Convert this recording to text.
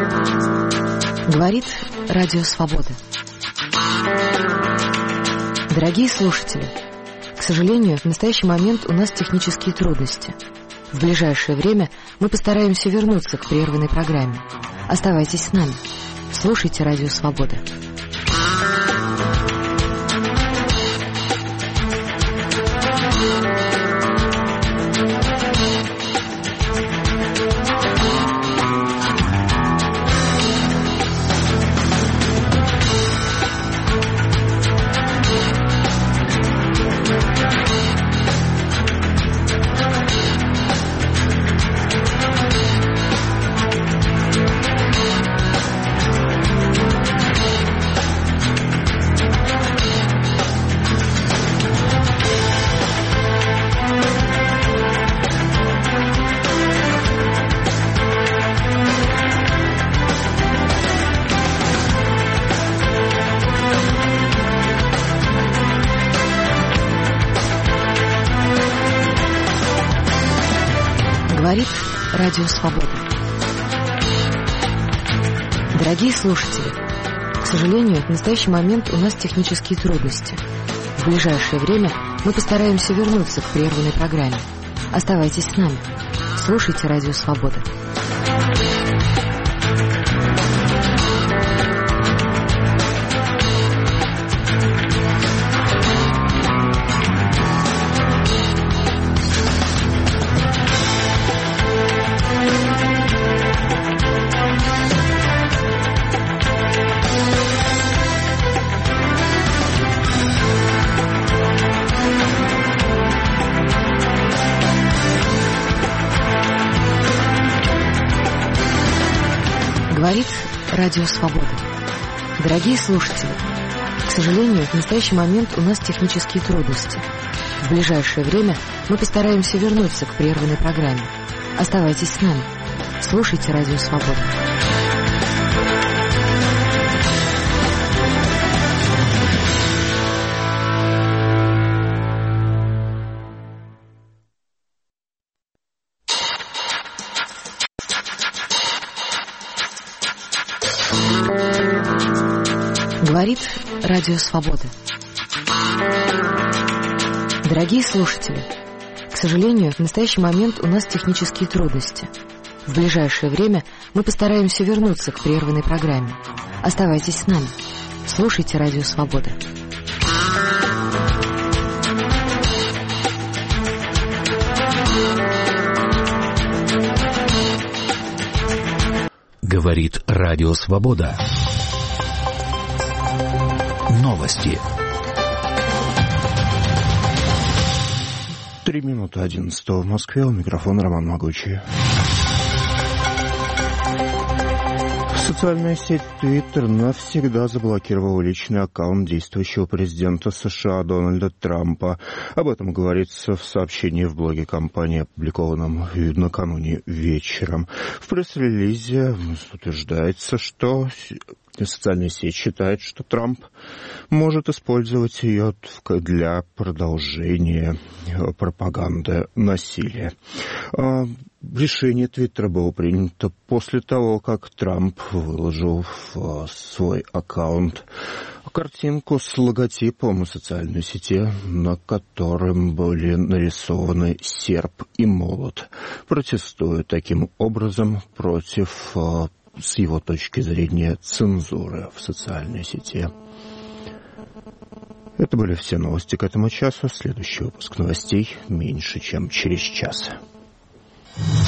Говорит Радио Свобода. Дорогие слушатели, к сожалению, в настоящий момент у нас технические трудности. В ближайшее время мы постараемся вернуться к прерванной программе. Оставайтесь с нами. Слушайте Радио Свобода. Говорит Радио Свобода. Дорогие слушатели, к сожалению, в настоящий момент у нас технические трудности. В ближайшее время мы постараемся вернуться к прерванной программе. Оставайтесь с нами. Слушайте Радио Свобода. Говорит Радио Свобода. Дорогие слушатели, к сожалению, в настоящий момент у нас технические трудности. В ближайшее время мы постараемся вернуться к прерванной программе. Оставайтесь с нами. Слушайте Радио Свобода. Говорит Радио Свобода. Дорогие слушатели, к сожалению, в настоящий момент у нас технические трудности. В ближайшее время мы постараемся вернуться к прерванной программе. Оставайтесь с нами. Слушайте Радио Свобода. Говорит Радио Свобода. Новости. 3:11 в Москве. У микрофона Роман Могучий. Социальная сеть Twitter навсегда заблокировала личный аккаунт действующего президента США Дональда Трампа. Об этом говорится в сообщении в блоге компании, опубликованном накануне вечером. В пресс-релизе утверждается, что социальная сеть считает, что Трамп может использовать ее для продолжения пропаганды насилия. Решение Твиттера было принято после того, как Трамп выложил в свой аккаунт картинку с логотипом социальной сети, на котором были нарисованы серп и молот, протестуя таким образом против, с его точки зрения, цензуры в социальной сети. Это были все новости к этому часу. Следующий выпуск новостей меньше, чем через час.